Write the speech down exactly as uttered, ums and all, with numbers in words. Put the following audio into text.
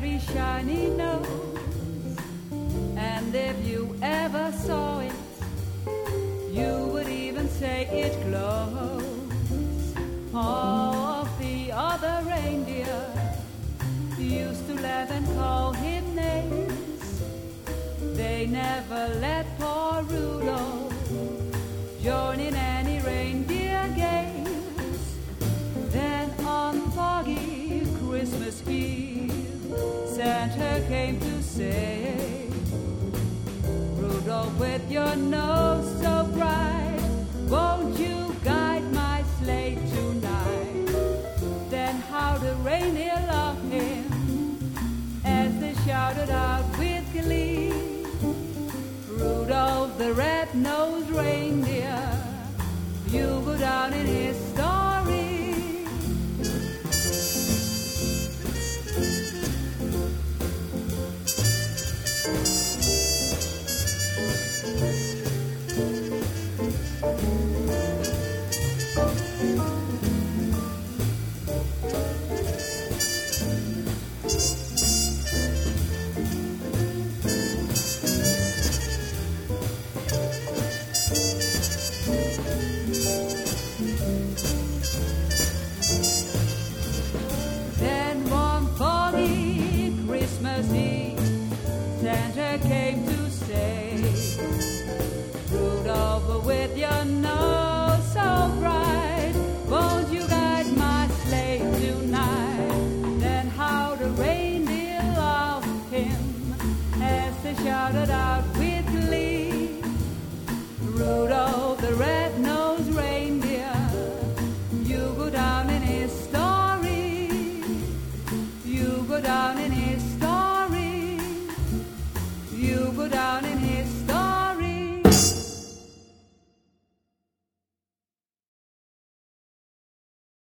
very shiny nose. And if you ever saw it, you would even say it glows. All of the other reindeer used to laugh and call him names. They never let poor Rudolph join in any reindeer games. Then on foggy Christmas Eve, Santa came to say, Rudolph, with your nose so bright, won't you guide my sleigh tonight? Then how the reindeer loved him as they shouted out with glee, Rudolph the red-nosed reindeer, you go down in history. Santa came to say, Rudolph, with your nose so bright, won't you guide my sleigh tonight? Then how the reindeer loved him as they shouted out with glee, Rudolph the red-nosed reindeer, you go down in history, you go down in history.